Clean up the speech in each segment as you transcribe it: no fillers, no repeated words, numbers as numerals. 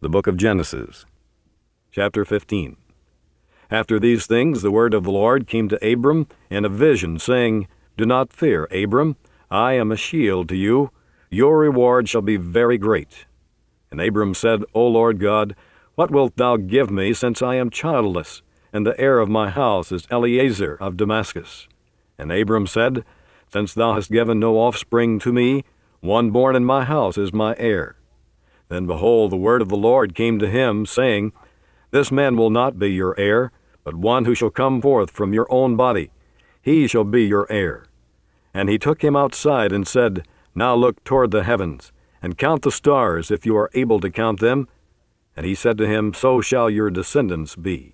The book of Genesis, chapter 15. After these things the word of the Lord came to Abram in a vision, saying, Do not fear, Abram, I am a shield to you. Your reward shall be very great. And Abram said, O Lord God, what wilt thou give me, since I am childless, and the heir of my house is Eliezer of Damascus? And Abram said, Since thou hast given no offspring to me, one born in my house is my heir. Then behold, the word of the Lord came to him, saying, This man will not be your heir, but one who shall come forth from your own body. He shall be your heir. And he took him outside and said, Now look toward the heavens, and count the stars, if you are able to count them. And he said to him, So shall your descendants be.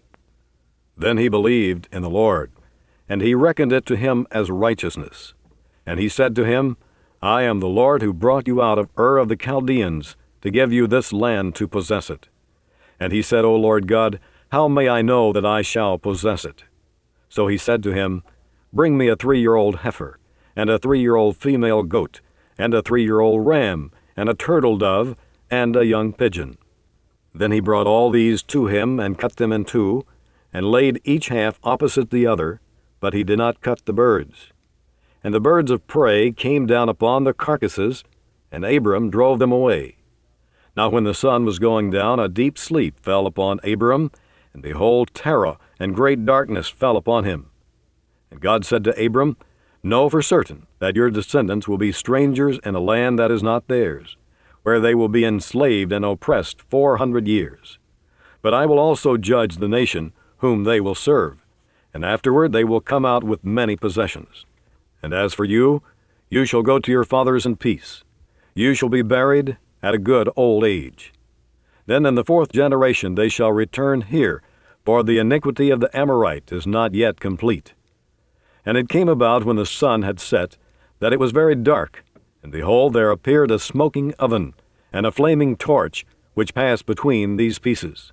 Then he believed in the Lord, and he reckoned it to him as righteousness. And he said to him, I am the Lord who brought you out of Ur of the Chaldeans, to give you this land to possess it. And he said, O Lord God, how may I know that I shall possess it? So he said to him, Bring me a 3-year-old heifer, and a 3-year-old female goat, and a 3-year-old ram, and a turtle dove, and a young pigeon. Then he brought all these to him, and cut them in two, and laid each half opposite the other, but he did not cut the birds. And the birds of prey came down upon the carcasses, and Abram drove them away. Now when the sun was going down, a deep sleep fell upon Abram, and behold, terror and great darkness fell upon him. And God said to Abram, Know for certain that your descendants will be strangers in a land that is not theirs, where they will be enslaved and oppressed 400 years. But I will also judge the nation whom they will serve, and afterward they will come out with many possessions. And as for you, you shall go to your fathers in peace. You shall be buried at a good old age. Then in the 4th generation they shall return here, for the iniquity of the Amorite is not yet complete. And it came about when the sun had set, that it was very dark, and behold, there appeared a smoking oven, and a flaming torch, which passed between these pieces.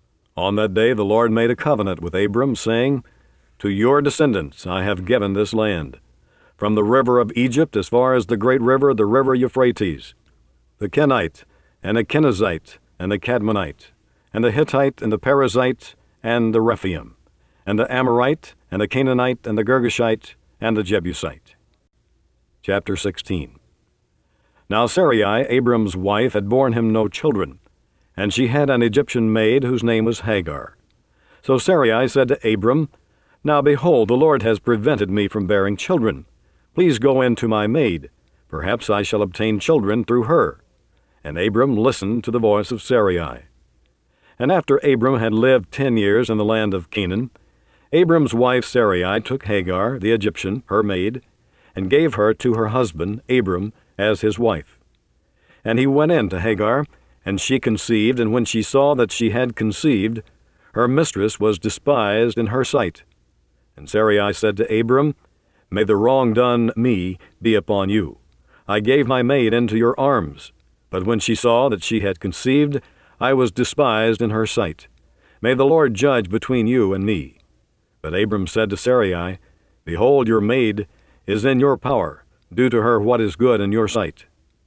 On that day the Lord made a covenant with Abram, saying, To your descendants I have given this land, from the river of Egypt as far as the great river, the river Euphrates, the Kenite, and the Kenizzite, and the Cadmonite, and the Hittite, and the Perizzite, and the Rephaim, and the Amorite, and the Canaanite, and the Girgashite, and the Jebusite. Chapter 16. Now Sarai, Abram's wife, had borne him no children, and she had an Egyptian maid whose name was Hagar. So Sarai said to Abram, Now behold, the Lord has prevented me from bearing children. Please go in to my maid. Perhaps I shall obtain children through her. And Abram listened to the voice of Sarai. And after Abram had lived 10 years in the land of Canaan, Abram's wife Sarai took Hagar, the Egyptian, her maid, and gave her to her husband, Abram, as his wife. And he went in to Hagar, and she conceived, and when she saw that she had conceived, her mistress was despised in her sight. And Sarai said to Abram, May the wrong done me be upon you. I gave my maid into your arms. But when she saw that she had conceived, I was despised in her sight. May the Lord judge between you and me. But Abram said to Sarai, Behold, your maid is in your power. Do to her what is good in your sight.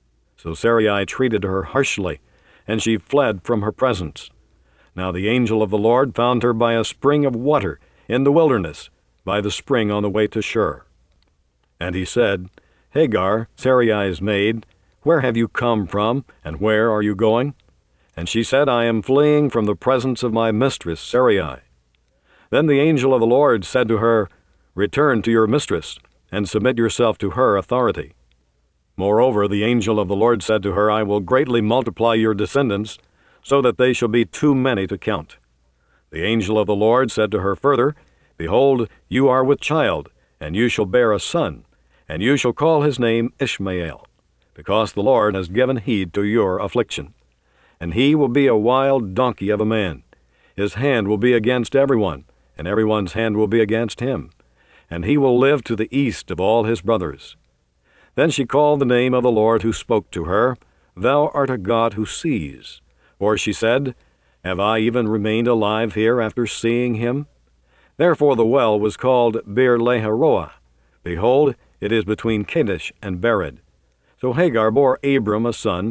So Sarai treated her harshly, and she fled from her presence. Now the angel of the Lord found her by a spring of water in the wilderness, by the spring on the way to Shur. And he said, Hagar, Sarai's maid, where have you come from, and where are you going? And she said, I am fleeing from the presence of my mistress Sarai. Then the angel of the Lord said to her, Return to your mistress, and submit yourself to her authority. Moreover, the angel of the Lord said to her, I will greatly multiply your descendants, so that they shall be too many to count. The angel of the Lord said to her further, Behold, you are with child, and you shall bear a son, and you shall call his name Ishmael, because the Lord has given heed to your affliction. And he will be a wild donkey of a man. His hand will be against everyone, and everyone's hand will be against him. And he will live to the east of all his brothers. Then she called the name of the Lord who spoke to her, Thou art a God who sees. For she said, Have I even remained alive here after seeing him? Therefore the well was called Beer-lahai-roi. Behold, it is between Kadesh and Bered. So Hagar bore Abram a son,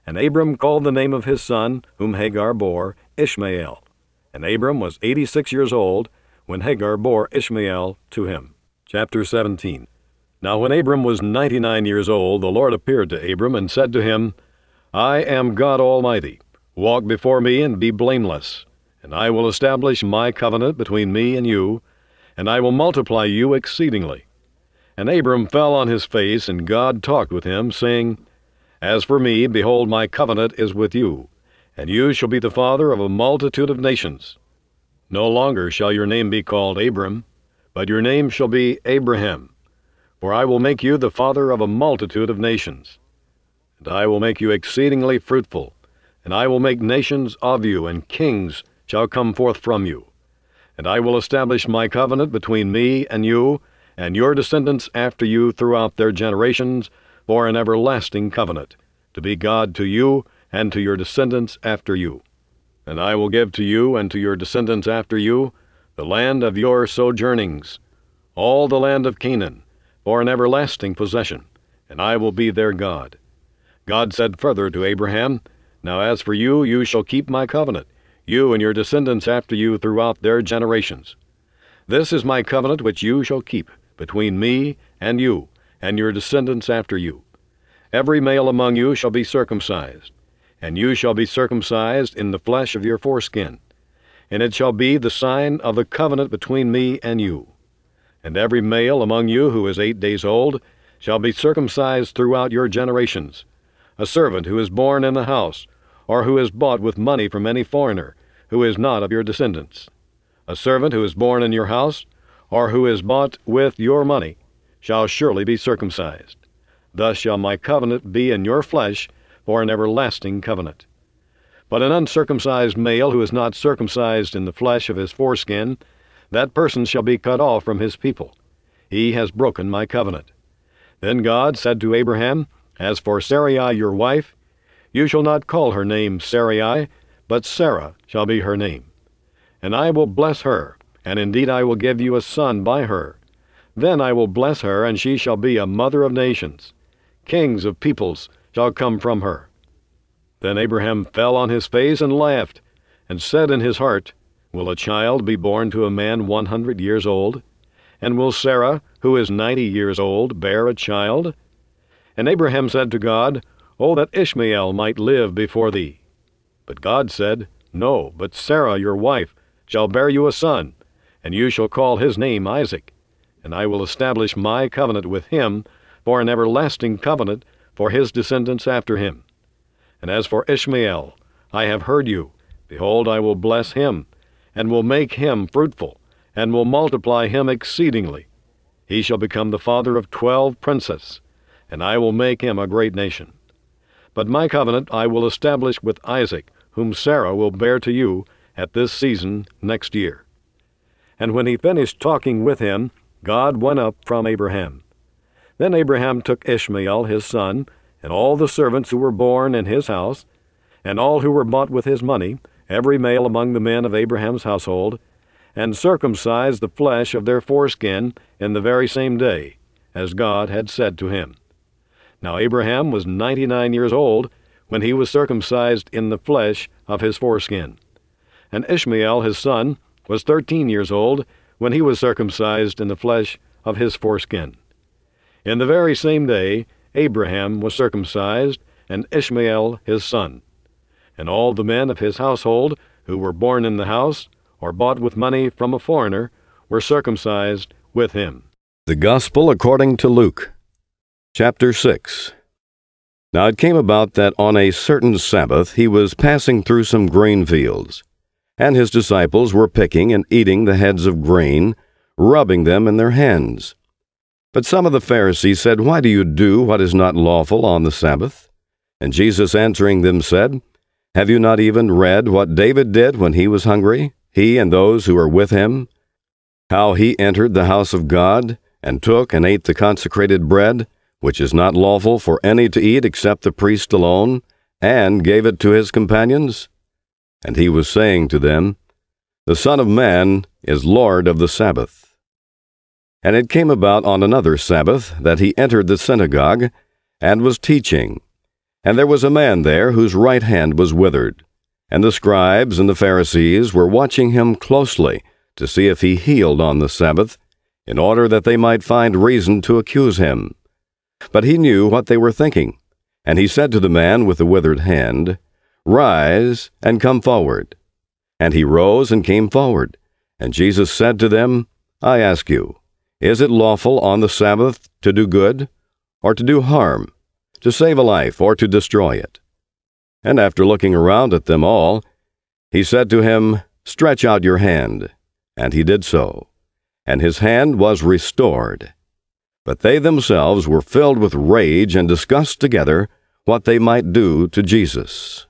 And Abram called the name of his son, whom Hagar bore, Ishmael. And Abram was 86 years old when Hagar bore Ishmael to him. Chapter 17. Now when Abram was 99 years old, the Lord appeared to Abram and said to him, I am God Almighty. Walk before me and be blameless, and I will establish my covenant between me and you, and I will multiply you exceedingly. And Abram fell on his face, and God talked with him, saying, As for me, behold, my covenant is with you, and you shall be the father of a multitude of nations. No longer shall your name be called Abram, but your name shall be Abraham, for I will make you the father of a multitude of nations. And I will make you exceedingly fruitful, and I will make nations of you, and kings shall come forth from you. And I will establish my covenant between me and you, and your descendants after you throughout their generations, for an everlasting covenant, to be God to you and to your descendants after you. And I will give to you and to your descendants after you the land of your sojournings, all the land of Canaan, for an everlasting possession, and I will be their God. God said further to Abraham, Now as for you, you shall keep my covenant, you and your descendants after you throughout their generations. This is my covenant which you shall keep between me and you, and your descendants after you. Every male among you shall be circumcised, and you shall be circumcised in the flesh of your foreskin, and it shall be the sign of the covenant between me and you. And every male among you who is 8 days old shall be circumcised throughout your generations, a servant who is born in the house, or who is bought with money from any foreigner, who is not of your descendants. A servant who is born in your house, or who is bought with your money, shall surely be circumcised. Thus shall my covenant be in your flesh for an everlasting covenant. But an uncircumcised male who is not circumcised in the flesh of his foreskin, that person shall be cut off from his people. He has broken my covenant. Then God said to Abraham, As for Sarai your wife, you shall not call her name Sarai, but Sarah shall be her name. And I will bless her, and indeed I will give you a son by her. Then I will bless her, and she shall be a mother of nations. Kings of peoples shall come from her. Then Abraham fell on his face and laughed, and said in his heart, Will a child be born to a man 100 years old? And will Sarah, who is 90 years old, bear a child? And Abraham said to God, Oh, that Ishmael might live before thee. But God said, No, but Sarah your wife shall bear you a son, and you shall call his name Isaac. And I will establish my covenant with him for an everlasting covenant for his descendants after him. And as for Ishmael, I have heard you. Behold, I will bless him, and will make him fruitful, and will multiply him exceedingly. He shall become the father of 12 princes, and I will make him a great nation. But my covenant I will establish with Isaac, whom Sarah will bear to you at this season next year. And when he finished talking with him, God went up from Abraham. Then Abraham took Ishmael his son, and all the servants who were born in his house, and all who were bought with his money, every male among the men of Abraham's household, and circumcised the flesh of their foreskin in the very same day, as God had said to him. Now Abraham was 99 years old when he was circumcised in the flesh of his foreskin. And Ishmael his son was 13 years old when he was circumcised in the flesh of his foreskin. In the very same day Abraham was circumcised, and Ishmael his son. And all the men of his household, who were born in the house, or bought with money from a foreigner, were circumcised with him. The Gospel according to Luke. Chapter 6. Now it came about that on a certain Sabbath he was passing through some grain fields, and his disciples were picking and eating the heads of grain, rubbing them in their hands. But some of the Pharisees said, Why do you do what is not lawful on the Sabbath? And Jesus answering them said, Have you not even read what David did when he was hungry, he and those who were with him? How he entered the house of God, and took and ate the consecrated bread, which is not lawful for any to eat except the priest alone, and gave it to his companions? And he was saying to them, The Son of Man is Lord of the Sabbath. And it came about on another Sabbath that he entered the synagogue, and was teaching. And there was a man there whose right hand was withered. And the scribes and the Pharisees were watching him closely to see if he healed on the Sabbath, in order that they might find reason to accuse him. But he knew what they were thinking, and he said to the man with the withered hand, "Rise, and come forward." And he rose and came forward. And Jesus said to them, "I ask you, is it lawful on the Sabbath to do good, or to do harm, to save a life, or to destroy it?" And after looking around at them all, he said to him, "Stretch out your hand." And he did so, and his hand was restored. But they themselves were filled with rage and discussed together what they might do to Jesus.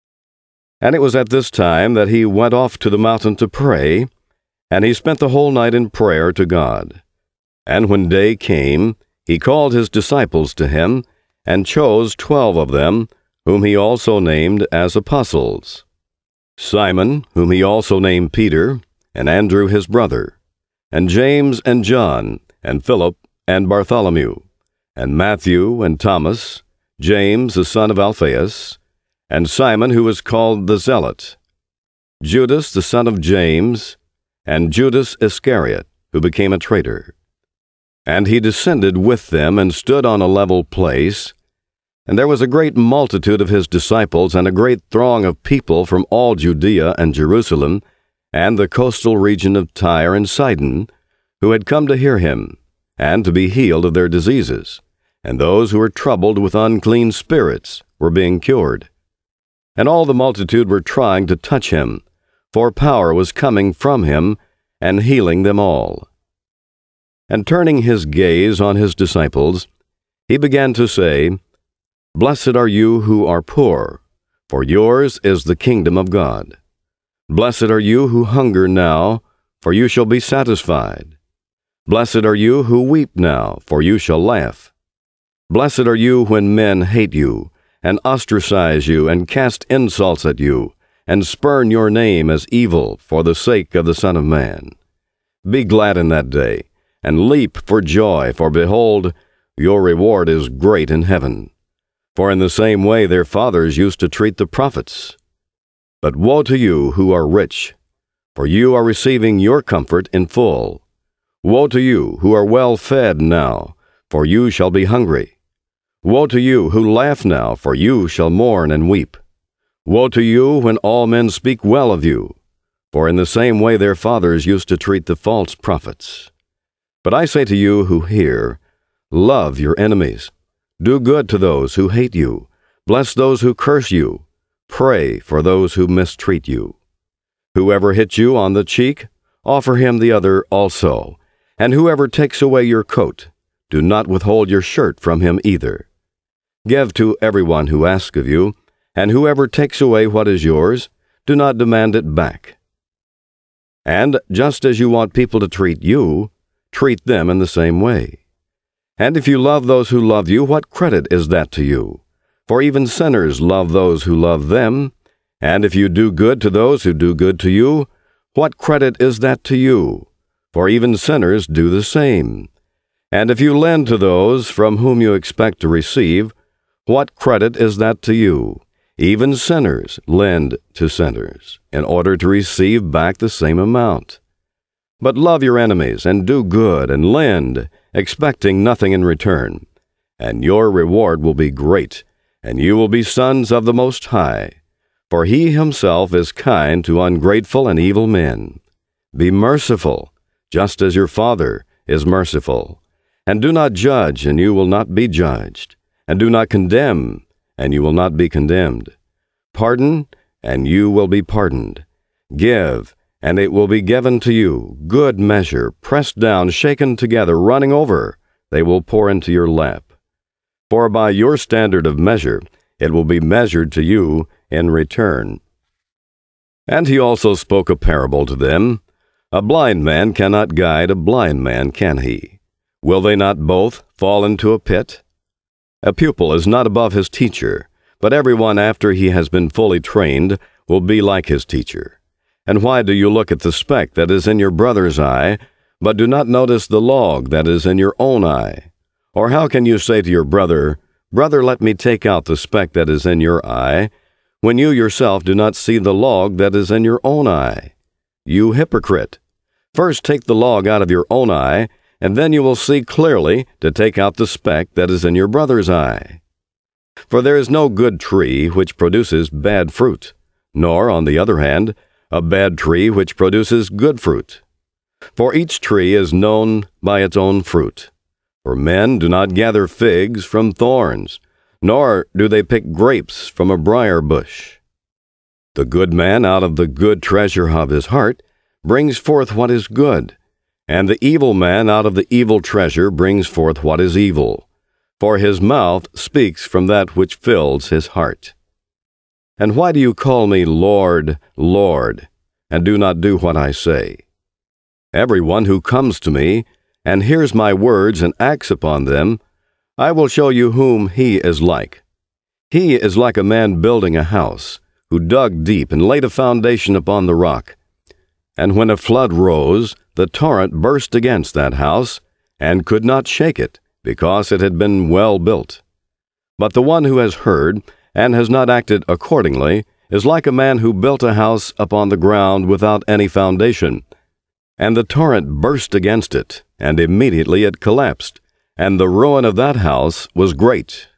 And it was at this time that he went off to the mountain to pray, and he spent the whole night in prayer to God. And when day came, he called his disciples to him, and chose 12 of them, whom he also named as apostles: Simon, whom he also named Peter, and Andrew his brother, and James and John, and Philip, and Bartholomew, and Matthew and Thomas, James the son of Alphaeus, and Simon who was called the Zealot, Judas the son of James, and Judas Iscariot, who became a traitor. And he descended with them and stood on a level place, and there was a great multitude of his disciples and a great throng of people from all Judea and Jerusalem, and the coastal region of Tyre and Sidon, who had come to hear him, and to be healed of their diseases, and those who were troubled with unclean spirits were being cured. And all the multitude were trying to touch him, for power was coming from him, and healing them all. And turning his gaze on his disciples, he began to say, "Blessed are you who are poor, for yours is the kingdom of God. Blessed are you who hunger now, for you shall be satisfied. Blessed are you who weep now, for you shall laugh. Blessed are you when men hate you, and ostracize you, and cast insults at you, and spurn your name as evil for the sake of the Son of Man. Be glad in that day, and leap for joy, for behold, your reward is great in heaven. For in the same way their fathers used to treat the prophets. But woe to you who are rich, for you are receiving your comfort in full. Woe to you who are well fed now, for you shall be hungry. Woe to you who laugh now, for you shall mourn and weep. Woe to you when all men speak well of you, for in the same way their fathers used to treat the false prophets. But I say to you who hear, love your enemies. Do good to those who hate you. Bless those who curse you. Pray for those who mistreat you. Whoever hits you on the cheek, offer him the other also. And whoever takes away your coat, do not withhold your shirt from him either. Give to everyone who asks of you, and whoever takes away what is yours, do not demand it back. And just as you want people to treat you, treat them in the same way. And if you love those who love you, what credit is that to you? For even sinners love those who love them. And if you do good to those who do good to you, what credit is that to you? For even sinners do the same. And if you lend to those from whom you expect to receive, what credit is that to you? Even sinners lend to sinners, in order to receive back the same amount. But love your enemies, and do good, and lend, expecting nothing in return. And your reward will be great, and you will be sons of the Most High. For he himself is kind to ungrateful and evil men. Be merciful, just as your Father is merciful. And do not judge, and you will not be judged. And do not condemn, and you will not be condemned. Pardon, and you will be pardoned. Give, and it will be given to you. Good measure, pressed down, shaken together, running over, they will pour into your lap. For by your standard of measure it will be measured to you in return. And he also spoke a parable to them. A blind man cannot guide a blind man, can he? Will they not both fall into a pit? A pupil is not above his teacher, but everyone after he has been fully trained will be like his teacher. And why do you look at the speck that is in your brother's eye, but do not notice the log that is in your own eye? Or how can you say to your brother, Brother, let me take out the speck that is in your eye, when you yourself do not see the log that is in your own eye. You hypocrite! First take the log out of your own eye, and then you will see clearly to take out the speck that is in your brother's eye. For there is no good tree which produces bad fruit, nor, on the other hand, a bad tree which produces good fruit. For each tree is known by its own fruit. For men do not gather figs from thorns, nor do they pick grapes from a briar bush. The good man out of the good treasure of his heart brings forth what is good, and the evil man out of the evil treasure brings forth what is evil. For his mouth speaks from that which fills his heart. And why do you call me Lord, Lord, and do not do what I say? Everyone who comes to me and hears my words and acts upon them, I will show you whom he is like. He is like a man building a house, who dug deep and laid a foundation upon the rock. And when a flood rose, the torrent burst against that house, and could not shake it, because it had been well built. But the one who has heard, and has not acted accordingly, is like a man who built a house upon the ground without any foundation. And the torrent burst against it, and immediately it collapsed, and the ruin of that house was great.